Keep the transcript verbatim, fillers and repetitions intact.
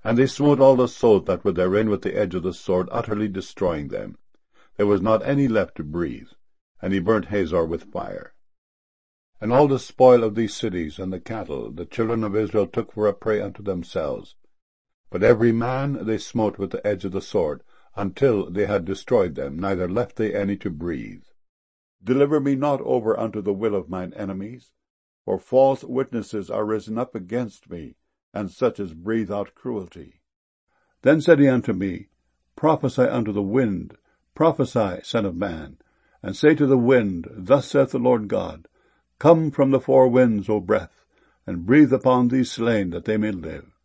And they smote all the souls that were therein with the edge of the sword, utterly destroying them. There was not any left to breathe. And he burnt Hazor with fire. And all the spoil of these cities and the cattle the children of Israel took for a prey unto themselves. But every man they smote with the edge of the sword, until they had destroyed them, neither left they any to breathe. Deliver me not over unto the will of mine enemies, for false witnesses are risen up against me, and such as breathe out cruelty. Then said he unto me, Prophesy unto the wind, prophesy, son of man, and say to the wind, Thus saith the Lord God, Come from the four winds, O breath, and breathe upon these slain, that they may live.